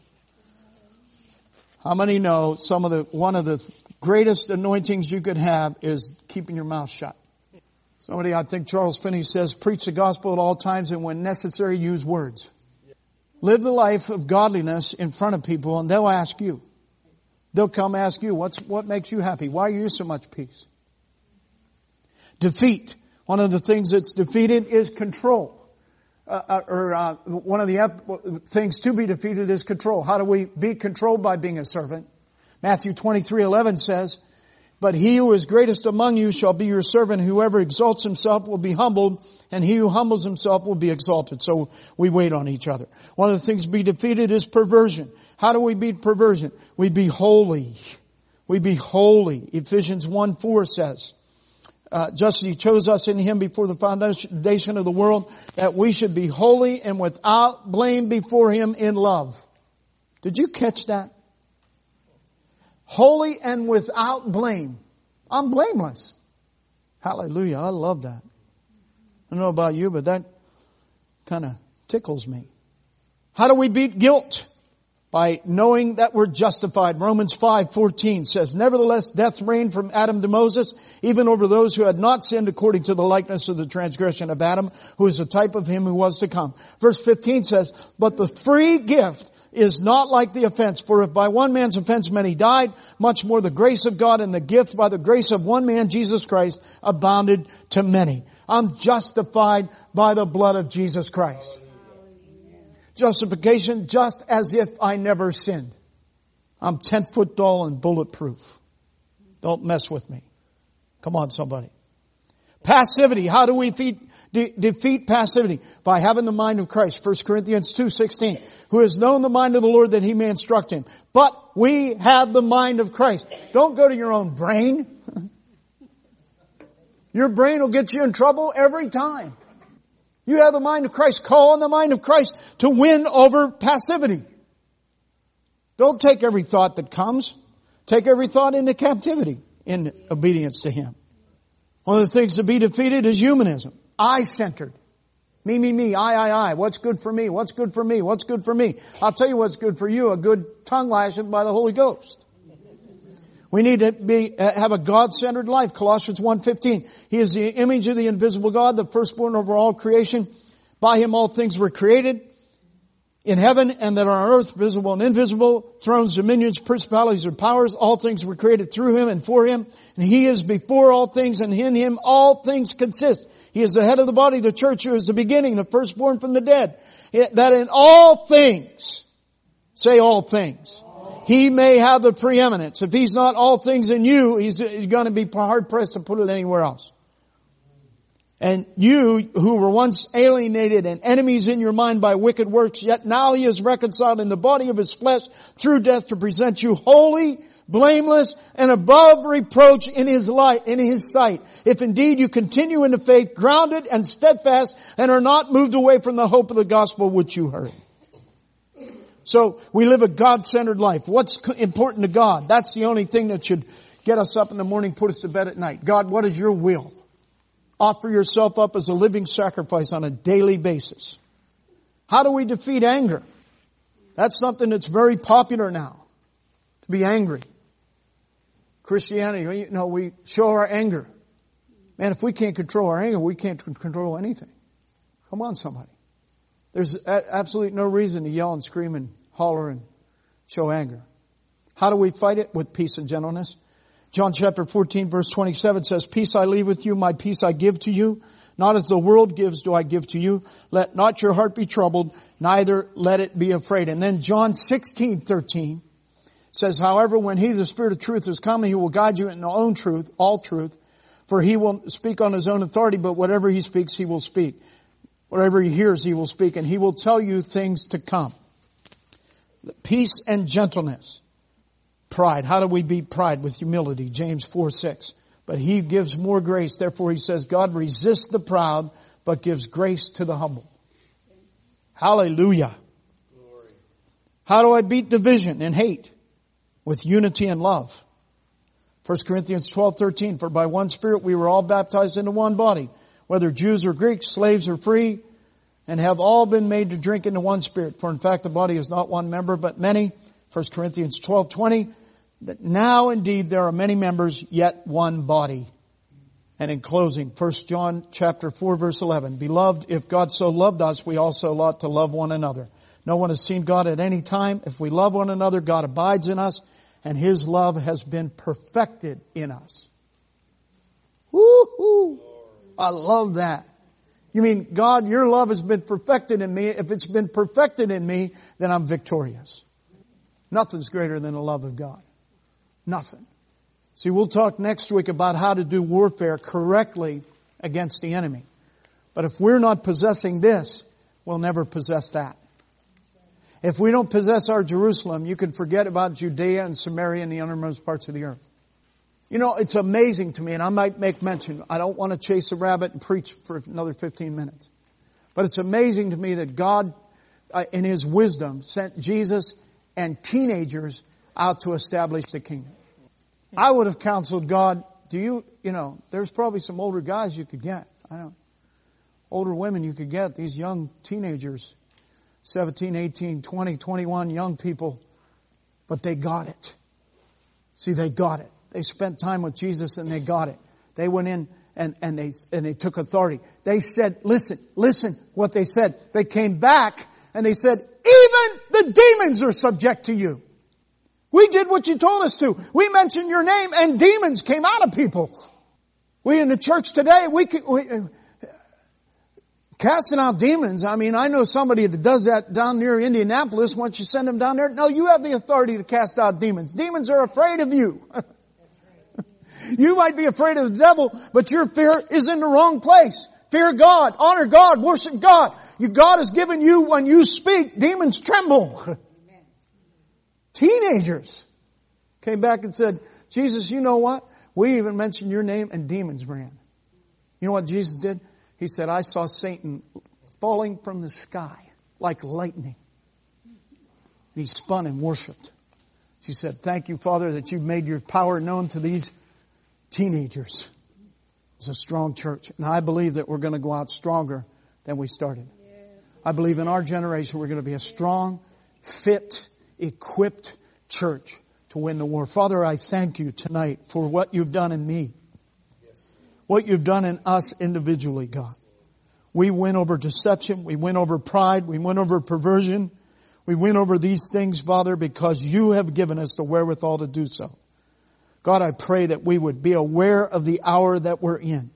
[SPEAKER 1] How many know one of the greatest anointings you could have is keeping your mouth shut? Somebody, I think Charles Finney says, preach the gospel at all times and when necessary, use words. Live the life of godliness in front of people and they'll ask you. They'll come ask you, what makes you happy? Why are you so much peace? Defeat. One of the things that's defeated is control. One of the things to be defeated is control. How do we beat control? By being a servant. Matthew 23:11 says, but he who is greatest among you shall be your servant. Whoever exalts himself will be humbled, and he who humbles himself will be exalted. So we wait on each other. One of the things to be defeated is perversion. How do we beat perversion? We be holy. We be holy. Ephesians 1:4 says, just as He chose us in Him before the foundation of the world, that we should be holy and without blame before Him in love. Did you catch that? Holy and without blame. I'm blameless. Hallelujah. I love that. I don't know about you, but that kind of tickles me. How do we beat guilt? By knowing that we're justified. Romans 5:14 says, nevertheless, death reigned from Adam to Moses, even over those who had not sinned according to the likeness of the transgression of Adam, who is a type of him who was to come. Verse 15 says, but the free gift is not like the offense. For if by one man's offense many died, much more the grace of God and the gift by the grace of one man, Jesus Christ, abounded to many. I'm justified by the blood of Jesus Christ. Justification just as if I never sinned. I'm 10 foot tall and bulletproof. Don't mess with me. Come on, somebody. Passivity. How do we defeat passivity? By having the mind of Christ. 1 Corinthians 2:16. Who has known the mind of the Lord that He may instruct him. But we have the mind of Christ. Don't go to your own brain. Your brain will get you in trouble every time. You have the mind of Christ. Call on the mind of Christ to win over passivity. Don't take every thought that comes. Take every thought into captivity in obedience to Him. One of the things to be defeated is humanism. I-centered. Me, I. What's good for me? What's good for me? What's good for me? I'll tell you what's good for you. A good tongue lashing by the Holy Ghost. We need to have a God-centered life. Colossians 1:15. He is the image of the invisible God, the firstborn over all creation. By Him all things were created in heaven and that are on earth, visible and invisible, thrones, dominions, principalities, and powers. All things were created through Him and for Him. And He is before all things, and in Him all things consist. He is the head of the body, the church, who is the beginning, the firstborn from the dead. That in all things, say all things, He may have the preeminence. If He's not all things in you, He's going to be hard pressed to put it anywhere else. And you who were once alienated and enemies in your mind by wicked works, yet now He is reconciled in the body of His flesh through death to present you holy, blameless, and above reproach in His sight. If indeed you continue in the faith, grounded and steadfast, and are not moved away from the hope of the gospel which you heard. So we live a God-centered life. What's important to God? That's the only thing that should get us up in the morning, put us to bed at night. God, what is your will? Offer yourself up as a living sacrifice on a daily basis. How do we defeat anger? That's something that's very popular now. To be angry. Christianity, we show our anger. Man, if we can't control our anger, we can't control anything. Come on, somebody. There's absolutely no reason to yell and scream and holler and show anger. How do we fight it? With peace and gentleness. John chapter 14 verse 27 says, peace I leave with you, my peace I give to you. Not as the world gives do I give to you. Let not your heart be troubled, neither let it be afraid. And then John 16:13 says, however, when He, the Spirit of truth, is come, He will guide you in the own truth, all truth. For He will speak on His own authority, but whatever He speaks, He will speak. Whatever He hears, He will speak, and He will tell you things to come. Peace and gentleness. Pride. How do we beat pride? With humility. James 4:6. But He gives more grace. Therefore He says, God resists the proud, but gives grace to the humble. Hallelujah. Glory. How do I beat division and hate? With unity and love. 1 Corinthians 12:13. For by one Spirit we were all baptized into one body, whether Jews or Greeks, slaves or free, and have all been made to drink into one Spirit. For in fact the body is not one member, but many. 1 Corinthians 12:20. But now indeed there are many members, yet one body. And in closing, 1 John chapter 4 verse 11. Beloved, if God so loved us, we also ought to love one another. No one has seen God at any time. If we love one another, God abides in us, and His love has been perfected in us. Woo-hoo! I love that. You mean, God, your love has been perfected in me. If it's been perfected in me, then I'm victorious. Nothing's greater than the love of God. Nothing. See, we'll talk next week about how to do warfare correctly against the enemy. But if we're not possessing this, we'll never possess that. If we don't possess our Jerusalem, you can forget about Judea and Samaria and the uttermost parts of the earth. You know, it's amazing to me, and I might make mention, I don't want to chase a rabbit and preach for another 15 minutes. But it's amazing to me that God, in His wisdom, sent Jesus and teenagers out to establish the kingdom. I would have counseled God, there's probably some older guys you could get. Older women you could get. These young teenagers, 17, 18, 20, 21, young people. But they got it. See, they got it. They spent time with Jesus and they got it. They went in and they took authority. They said, listen what they said. They came back and they said, even the demons are subject to you. We did what you told us to. We mentioned your name and demons came out of people. We in the church today, casting out demons. I mean, I know somebody that does that down near Indianapolis. Once you send them down there, no, you have the authority to cast out demons. Demons are afraid of you. You might be afraid of the devil, but your fear is in the wrong place. Fear God, honor God, worship God. God has given you, when you speak, demons tremble. Amen. Teenagers came back and said, Jesus, you know what? We even mentioned your name and demons ran. You know what Jesus did? He said, I saw Satan falling from the sky like lightning. And he spun and worshiped. She said, thank you, Father, that you've made your power known to these teenagers. It's a strong church. And I believe that we're going to go out stronger than we started. I believe in our generation we're going to be a strong, fit, equipped church to win the war. Father, I thank you tonight for what you've done in me. What you've done in us individually, God. We win over deception. We win over pride. We win over perversion. We win over these things, Father, because you have given us the wherewithal to do so. God, I pray that we would be aware of the hour that we're in.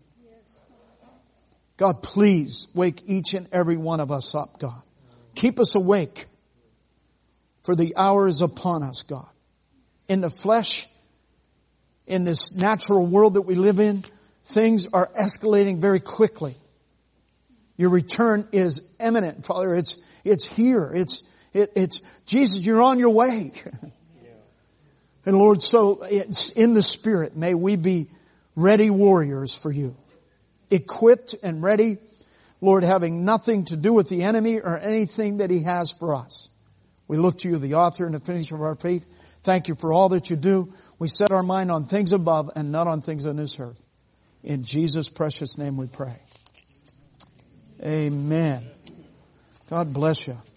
[SPEAKER 1] God, please wake each and every one of us up, God. Keep us awake, for the hour is upon us, God. In the flesh, in this natural world that we live in, things are escalating very quickly. Your return is imminent, Father. It's here. It's Jesus, you're on your way. And Lord, so it's in the Spirit, may we be ready warriors for you. Equipped and ready, Lord, having nothing to do with the enemy or anything that he has for us. We look to you, the author and the finisher of our faith. Thank you for all that you do. We set our mind on things above and not on things on this earth. In Jesus' precious name we pray. Amen. God bless you.